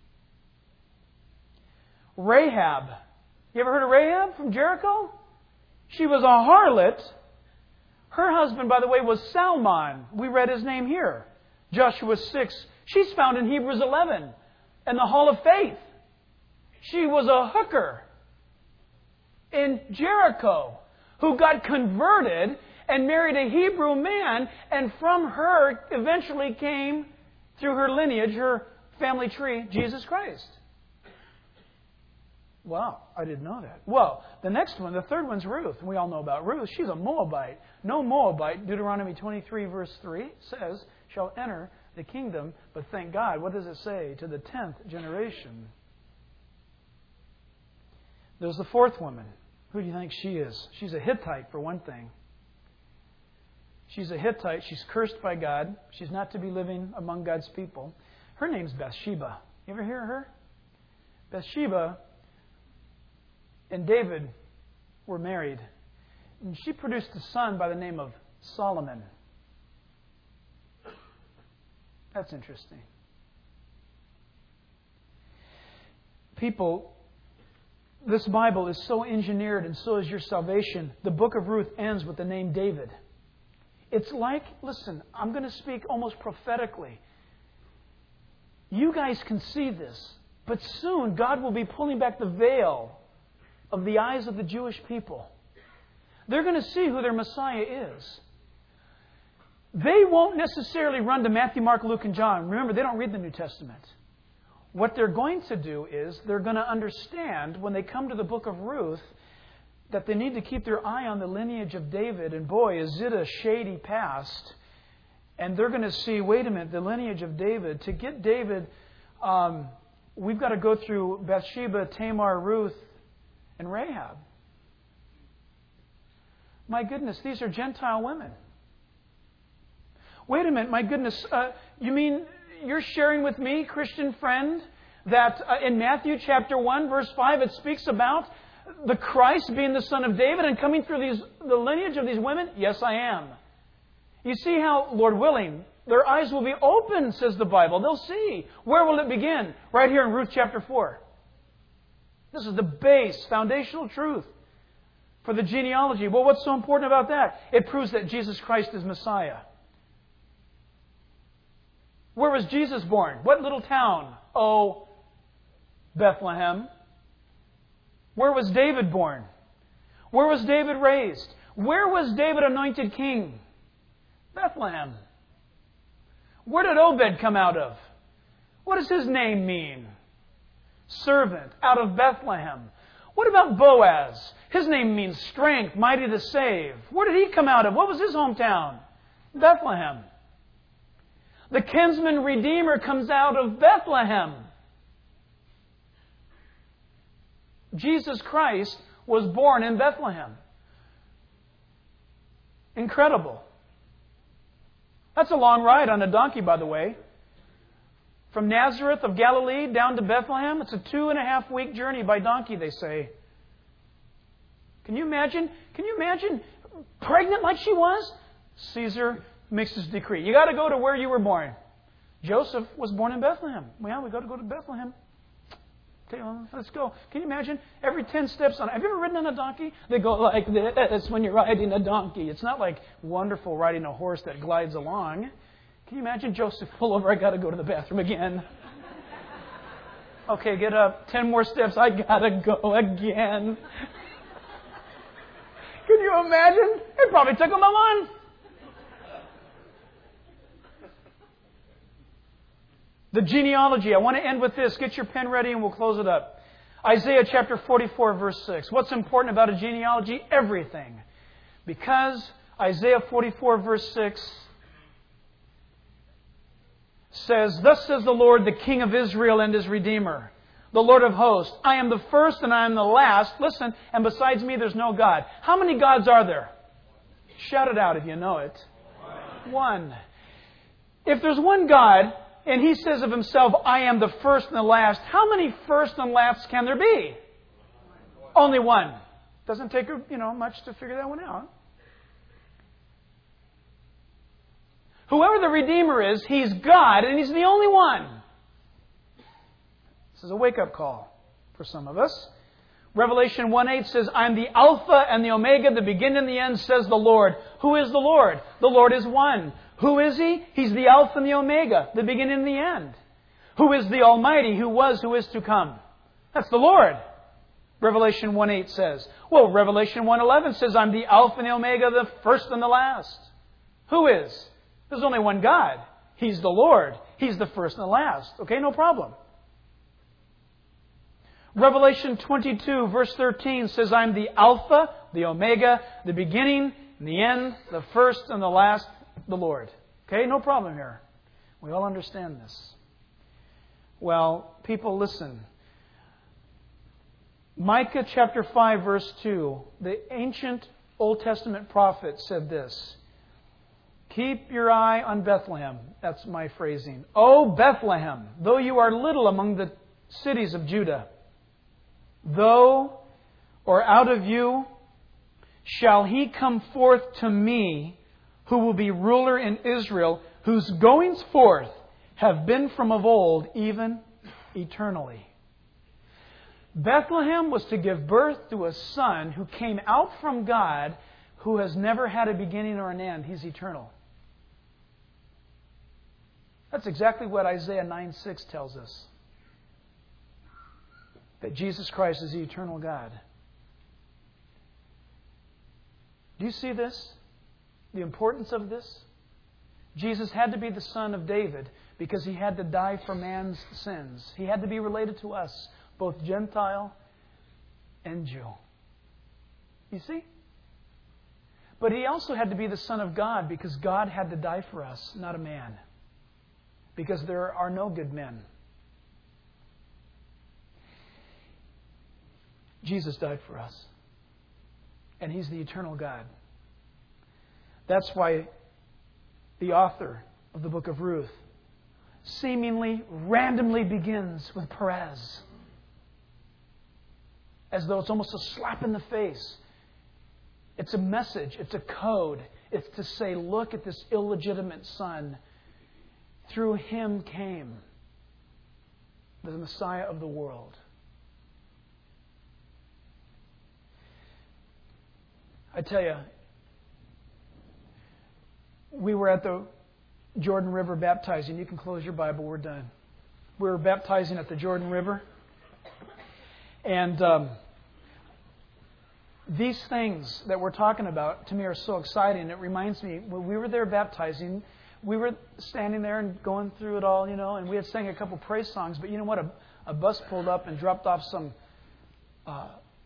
Rahab. You ever heard of Rahab from Jericho? She was a harlot. Her husband, by the way, was Salmon. We read his name here. Joshua six. She's found in Hebrews eleven in the Hall of Faith. She was a hooker in Jericho who got converted and married a Hebrew man, and from her eventually came, through her lineage, her family tree, Jesus Christ. Wow, I didn't know that. Well, the next one, the third one's Ruth. We all know about Ruth. She's a Moabite. No Moabite, Deuteronomy twenty-three, verse three, says, shall enter the kingdom, but thank God, what does it say? To the tenth generation. There's the fourth woman. Who do you think she is? She's a Hittite, for one thing. She's a Hittite. She's cursed by God. She's not to be living among God's people. Her name's Bathsheba. You ever hear of her? Bathsheba and David were married. And she produced a son by the name of Solomon. That's interesting. People, this Bible is so engineered, and so is your salvation. The book of Ruth ends with the name David. It's like, listen, I'm going to speak almost prophetically. You guys can see this, but soon God will be pulling back the veil of the eyes of the Jewish people. They're going to see who their Messiah is. They won't necessarily run to Matthew, Mark, Luke, and John. Remember, they don't read the New Testament. What they're going to do is they're going to understand when they come to the book of Ruth that they need to keep their eye on the lineage of David. And boy, is it a shady past. And they're going to see, wait a minute, the lineage of David. To get David, um, we've got to go through Bathsheba, Tamar, Ruth, and Rahab. My goodness, these are Gentile women. Wait a minute, my goodness, uh, you mean you're sharing with me, Christian friend, that uh, in Matthew chapter one, verse five, it speaks about the Christ being the son of David and coming through these the lineage of these women? Yes, I am. You see how, Lord willing, their eyes will be open, says the Bible. They'll see. Where will it begin? Right here in Ruth chapter four. This is the base, foundational truth for the genealogy. Well, what's so important about that? It proves that Jesus Christ is Messiah. Where was Jesus born? What little town? Oh, Bethlehem. Where was David born? Where was David raised? Where was David anointed king? Bethlehem. Where did Obed come out of? What does his name mean? Servant, out of Bethlehem. What about Boaz? His name means strength, mighty to save. Where did he come out of? What was his hometown? Bethlehem. The kinsman redeemer comes out of Bethlehem. Jesus Christ was born in Bethlehem. Incredible. That's a long ride on a donkey, by the way. From Nazareth of Galilee down to Bethlehem, it's a two and a half week journey by donkey, they say. Can you imagine? Can you imagine pregnant like she was? Caesar makes his decree. You got to go to where you were born. Joseph was born in Bethlehem. Well, we got to go to Bethlehem. Okay, well, let's go. Can you imagine? Every ten steps on. Have you ever ridden on a donkey? They go like this when you're riding a donkey. It's not like wonderful riding a horse that glides along. Can you imagine Joseph pull over? I got to go to the bathroom again. Okay, get up. Ten more steps. I got to go again. Can you imagine? It probably took him a month. The genealogy. I want to end with this. Get your pen ready and we'll close it up. Isaiah chapter forty-four, verse six. What's important about a genealogy? Everything. Because Isaiah forty-four, verse six says, thus says the Lord, the King of Israel and His Redeemer, the Lord of hosts, I am the first and I am the last. Listen, and besides me there's no God. How many gods are there? Shout it out if you know it. One. If there's one God, and He says of Himself, I am the first and the last, how many first and lasts can there be? Only one. Doesn't take, you know, much to figure that one out. Whoever the Redeemer is, He's God, and He's the only one. This is a wake-up call for some of us. Revelation one eight says, I am the Alpha and the Omega, the beginning and the end, says the Lord. Who is the Lord? The Lord is one. Who is He? He's the Alpha and the Omega, the beginning and the end. Who is the Almighty, who was, who is to come? That's the Lord. Revelation one eight says. Well, Revelation one eleven says, I'm the Alpha and the Omega, the first and the last. Who is? There's only one God. He's the Lord. He's the first and the last. Okay, no problem. Revelation twenty-two, verse thirteen says, I'm the Alpha, the Omega, the beginning and the end, the first and the last, the Lord. Okay, no problem here. We all understand this. Well, people, listen. Micah chapter five, verse two, the ancient Old Testament prophet said this. Keep your eye on Bethlehem. That's my phrasing. O Bethlehem, though you are little among the cities of Judah, though or out of you shall he come forth to me, who will be ruler in Israel, whose goings forth have been from of old, even eternally. Bethlehem was to give birth to a son who came out from God, who has never had a beginning or an end. He's eternal. That's exactly what Isaiah nine six tells us. That Jesus Christ is the eternal God. Do you see this? The importance of this? Jesus had to be the son of David because He had to die for man's sins. He had to be related to us, both Gentile and Jew. You see? But He also had to be the Son of God because God had to die for us, not a man. Because there are no good men. Jesus died for us. And He's the eternal God. That's why the author of the book of Ruth seemingly randomly begins with Perez. As though it's almost a slap in the face. It's a message. It's a code. It's to say, look at this illegitimate son. Through him came the Messiah of the world. I tell you, we were at the Jordan River baptizing. You can close your Bible. We're done. We were baptizing at the Jordan River. And um, these things that we're talking about, to me, are so exciting. It reminds me, when we were there baptizing, we were standing there and going through it all, you know, and we had sang a couple praise songs. But you know what? A, a bus pulled up and dropped off some uh,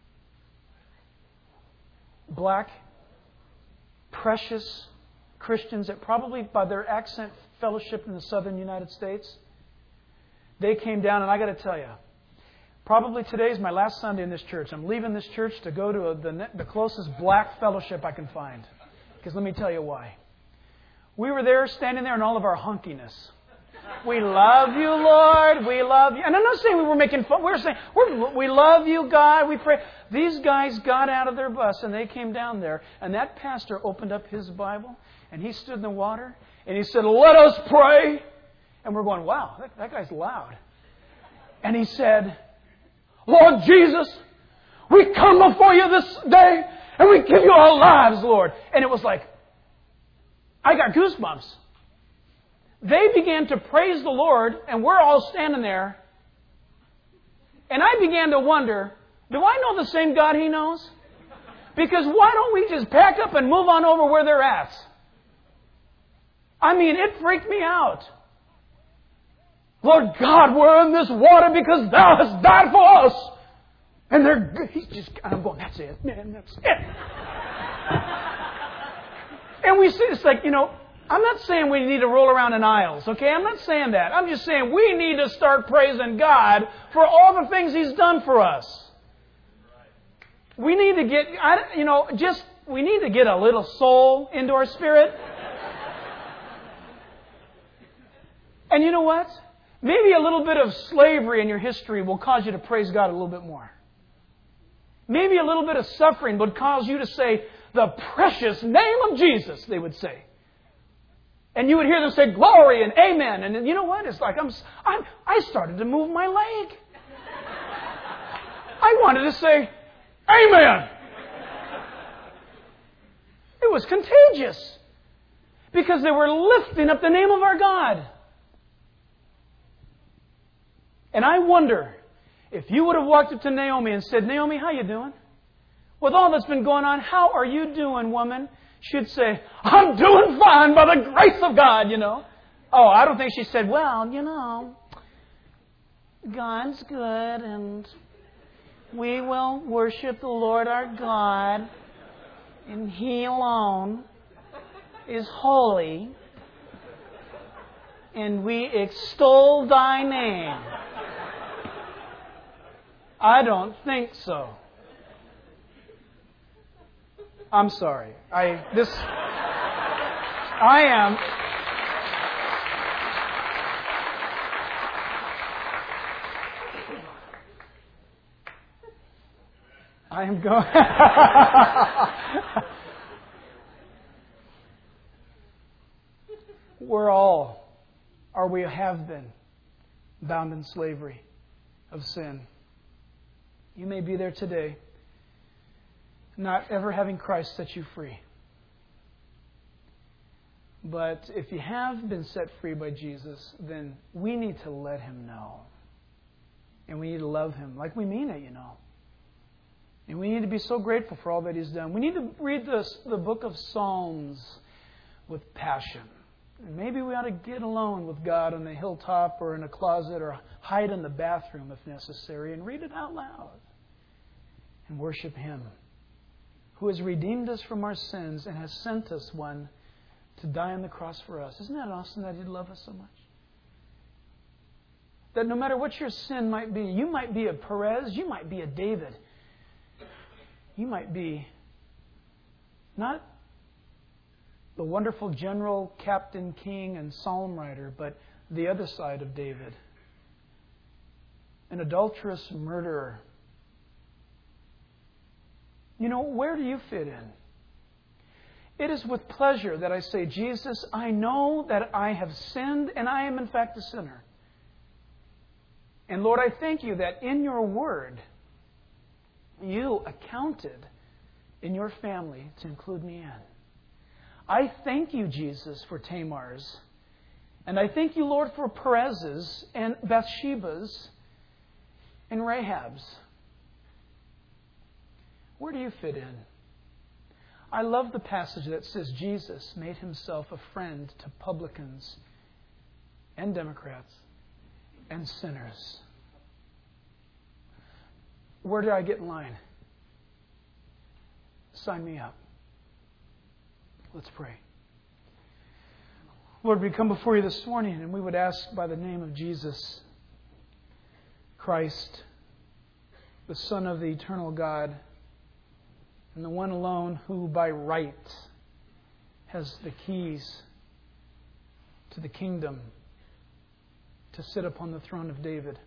black, precious Christians that probably, by their accent, fellowship in the southern United States. They came down, and I got to tell you, probably today is my last Sunday in this church. I'm leaving this church to go to a, the, the closest black fellowship I can find. Because let me tell you why. We were there, standing there in all of our hunkiness. We love you, Lord. We love you. And I'm not saying we were making fun. We were saying, we're, we love you, God. We pray. These guys got out of their bus and they came down there. And that pastor opened up his Bible and he stood in the water and he said, let us pray. And we're going, wow, that, that guy's loud. And he said, Lord Jesus, we come before you this day and we give you our lives, Lord. And it was like, I got goosebumps. They began to praise the Lord, and we're all standing there. And I began to wonder, do I know the same God He knows? Because why don't we just pack up and move on over where they're at? I mean, it freaked me out. Lord God, we're in this water because Thou hast died for us. And they're, he's just, I'm going, that's it, man, that's it. And we see, it's like, you know, I'm not saying we need to roll around in aisles, okay? I'm not saying that. I'm just saying we need to start praising God for all the things He's done for us. We need to get, I, you know, just, we need to get a little soul into our spirit. And you know what? Maybe a little bit of slavery in your history will cause you to praise God a little bit more. Maybe a little bit of suffering would cause you to say, the precious name of Jesus, they would say. And you would hear them say, glory and amen. And you know what? It's like, I'm, I'm, I started to move my leg. I wanted to say, amen. It was contagious. Because they were lifting up the name of our God. And I wonder if you would have walked up to Naomi and said, Naomi, how you doing? With all that's been going on, how are you doing, woman? She'd say, I'm doing fine by the grace of God, you know. Oh, I don't think she said, well, you know, God's good and we will worship the Lord our God and He alone is holy and we extol Thy name. I don't think so. I'm sorry. I this I am I am going We're all, or we have been, bound in slavery of sin. You may be there today, not ever having Christ set you free. But if you have been set free by Jesus, then we need to let Him know. And we need to love Him like we mean it, you know. And we need to be so grateful for all that He's done. We need to read this, the book of Psalms with passion. And maybe we ought to get alone with God on the hilltop or in a closet or hide in the bathroom if necessary and read it out loud. And worship Him, who has redeemed us from our sins and has sent us one to die on the cross for us. Isn't that awesome that He'd love us so much? That no matter what your sin might be, you might be a Perez, you might be a David. You might be not the wonderful general, captain, king, and psalm writer, but the other side of David. An adulterous murderer. You know, where do you fit in? It is with pleasure that I say, Jesus, I know that I have sinned and I am in fact a sinner. And Lord, I thank You that in Your Word, You accounted in Your family to include me in. I thank You, Jesus, for Tamar's. And I thank You, Lord, for Perez's and Bathsheba's and Rahab's. Where do you fit in? I love the passage that says Jesus made Himself a friend to publicans and Democrats and sinners. Where do I get in line? Sign me up. Let's pray. Lord, we come before You this morning and we would ask by the name of Jesus Christ, the Son of the eternal God, and the one alone who by right has the keys to the kingdom to sit upon the throne of David.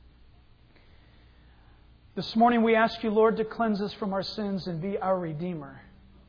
This morning we ask You, Lord, to cleanse us from our sins and be our Redeemer,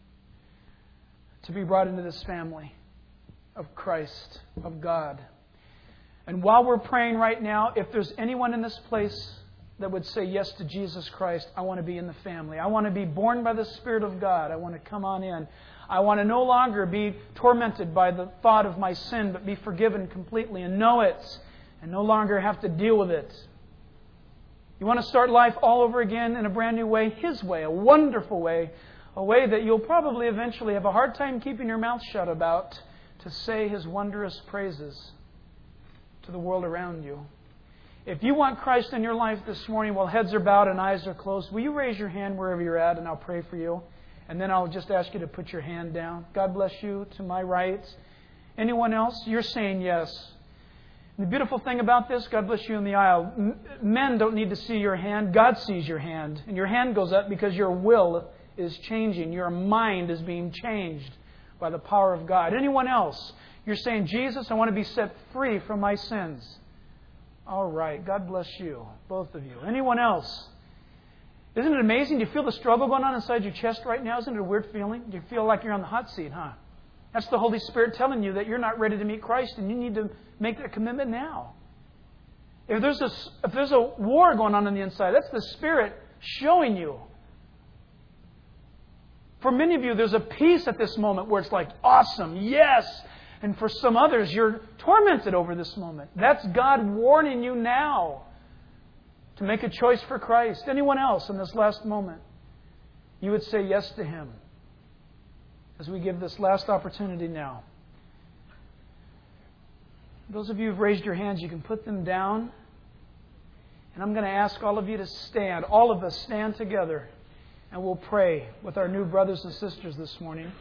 to be brought into this family of Christ, of God. And while we're praying right now, if there's anyone in this place that would say yes to Jesus Christ, I want to be in the family. I want to be born by the Spirit of God. I want to come on in. I want to no longer be tormented by the thought of my sin, but be forgiven completely and know it and no longer have to deal with it. You want to start life all over again in a brand new way, His way, a wonderful way, a way that you'll probably eventually have a hard time keeping your mouth shut about, to say His wondrous praises to the world around you. If you want Christ in your life this morning while heads are bowed and eyes are closed, will you raise your hand wherever you're at and I'll pray for you? And then I'll just ask you to put your hand down. God bless you to my right. Anyone else? You're saying yes. And the beautiful thing about this, God bless you in the aisle, men don't need to see your hand. God sees your hand. And your hand goes up because your will is changing. Your mind is being changed by the power of God. Anyone else? You're saying, Jesus, I want to be set free from my sins. All right. God bless you, both of you. Anyone else? Isn't it amazing? Do you feel the struggle going on inside your chest right now? Isn't it a weird feeling? Do you feel like you're on the hot seat, huh? That's the Holy Spirit telling you that you're not ready to meet Christ and you need to make that commitment now. If there's a, if there's a war going on on the inside, that's the Spirit showing you For many of you, there's a peace at this moment where it's like, awesome, yes. And for some others, you're tormented over this moment. That's God warning you now to make a choice for Christ. Anyone else in this last moment, you would say yes to Him as we give this last opportunity now. Those of you who've raised your hands, you can put them down. And I'm going to ask all of you to stand. All of us stand together. And we'll pray with our new brothers and sisters this morning.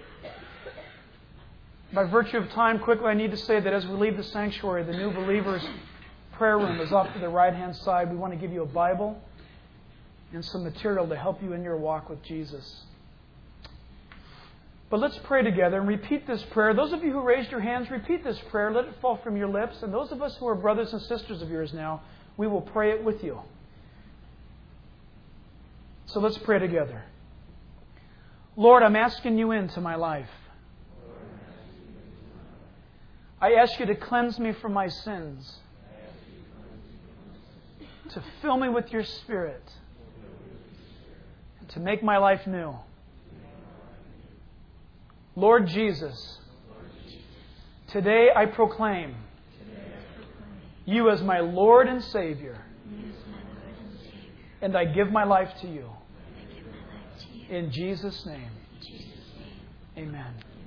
By virtue of time, quickly, I need to say that as we leave the sanctuary, the new believers' prayer room is off to the right-hand side. We want to give you a Bible and some material to help you in your walk with Jesus. But let's pray together and repeat this prayer. Those of you who raised your hands, repeat this prayer. Let it fall from your lips. And those of us who are brothers and sisters of yours now, we will pray it with you. So let's pray together. Lord, I'm asking you into my life. I ask you to cleanse me from my sins, to fill me with your Spirit, and to make my life new. Lord Jesus, today I proclaim you as my Lord and Savior, and I give my life to you. In Jesus' name, amen.